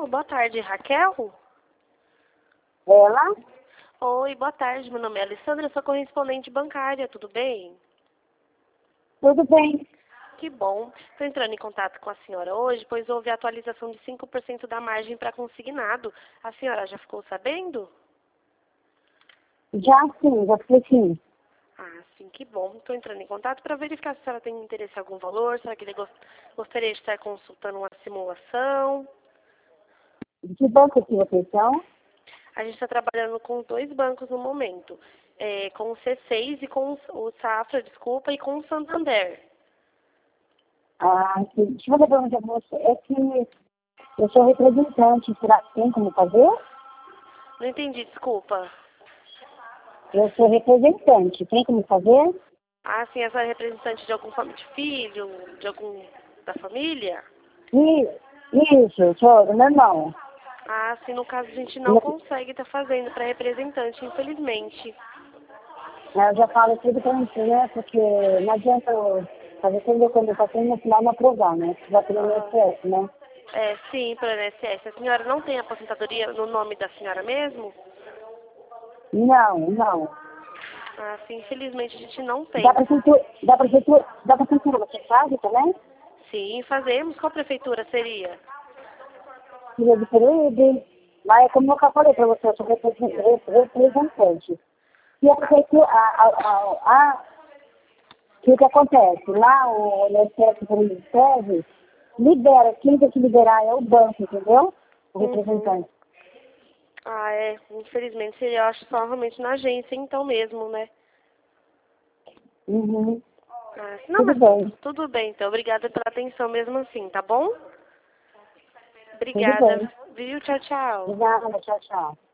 boa tarde, Raquel? Ela? Oi, boa tarde, meu nome é Alessandra, sou correspondente bancária, tudo bem? Tudo bem. Que bom. Estou entrando em contato com a senhora hoje, pois houve a atualização de 5% da margem para consignado. A senhora já ficou sabendo? Já sim, já fiquei sim. Ah, sim, que bom. Estou entrando em contato para verificar se a senhora tem interesse em algum valor, será que ele gostaria de estar consultando uma simulação? De que banco que vocês são? A gente está trabalhando com 2 bancos no momento, com o C6 e com o Safra, desculpa, e com o Santander. Ah, sim. Deixa eu fazer uma pergunta pra você. É que eu sou representante. Será que tem como fazer? Não entendi, desculpa. Eu sou representante. Tem como fazer? Ah, sim, essa é representante de algum de filho, de algum da família? Isso, eu sou do meu irmão. Ah, sim, no caso a gente não consegue estar fazendo para representante, infelizmente. Eu já falo tudo pra você, né? Porque não adianta eu fazer toda a documentação e no final não aprovar, né? Já pelo Aham. INSS, né? É, sim, para o INSS. A senhora não tem aposentadoria no nome da senhora mesmo? Não. Ah, sim, infelizmente a gente não tem. Da prefeitura você faz também? Sim, fazemos. Qual prefeitura seria? Filha de Peruíbe. Mas é como eu já falei para você, eu sou representante. E a prefeitura, o que acontece? Lá o INSS para o serve, libera, quem tem que liberar é o banco, entendeu? O Uhum. representante. Ah, é. Infelizmente seria, eu acho, só realmente na agência, então mesmo, né? Uhum. Ah, não, Tudo mas bem, tudo bem, então. Obrigada pela atenção mesmo assim, tá bom? tudo Obrigada. bem. Viu? Tchau, tchau. Obrigada, tchau, tchau.